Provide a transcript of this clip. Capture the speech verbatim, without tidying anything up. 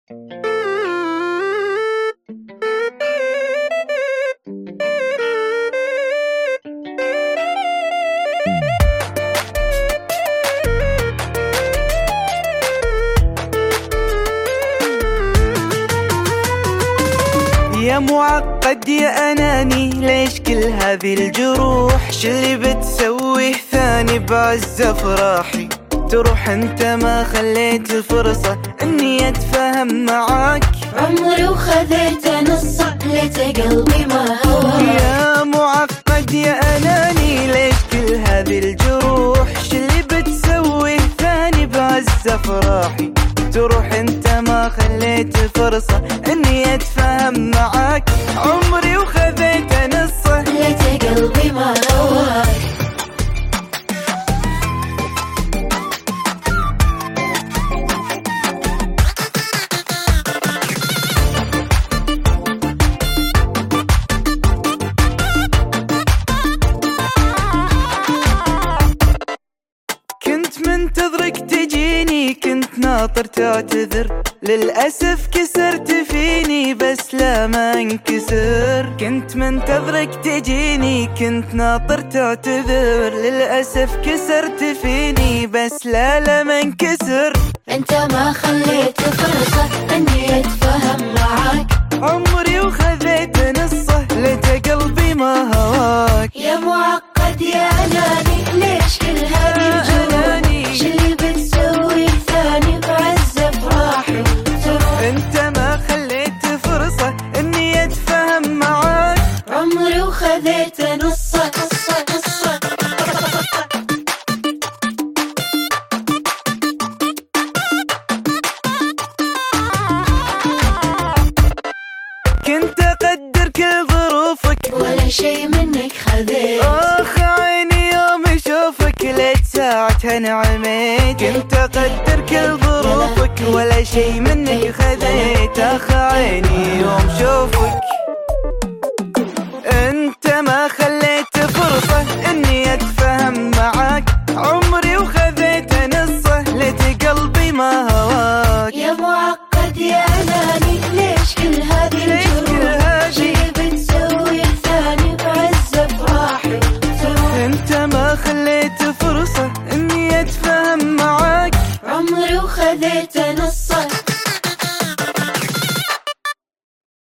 يا معقد يا أناني، ليش كل هذه الجروح؟ شلي بتسويه ثاني بعز أفراحي؟ تروح انت ما خليت الفرصة اني اتفاهم معاك. عمري وخذيت نصك ليت قلبي ما هواك. يا معقد يا أناني، ليش كل هذه الجروح؟ شلي بتسويه ثاني بعز أفراحي؟ تروح انت ما خليت فرصة اني اتفاهم معاك. عمري وخذيت نصه ليت قلبي ما هواك. كنت منتظرك تجيني، كنت ناطر تعتذر، للأسف كسرت فيني بس لا ما انكسر. كنت منتظرك تجيني، كنت ناطر تعتذر، للأسف كسرت فيني بس لا لا ما انكسر. انت ما خليت فرصة اني اتفاهم معاك. عمري وخذيت نصه ليت قلبي ما هواك. يا معقد يا أناني، ليش كل هذه الجروح؟ شلي بتسوي ثاني بعز أفراحي؟ انت ما خليت فرصة اني اتفاهم معاك. عمري وخذيت نصك نصك نصك. كنت اقدر كل ظروفك ولا شي منك خذيت. اخ عيني يوم اشوفك ليت ساعتها نعميت. كنت اقدر كل ظروفك ولا شي منك خذيت. اخ عيني يوم شوفك انت ما خليت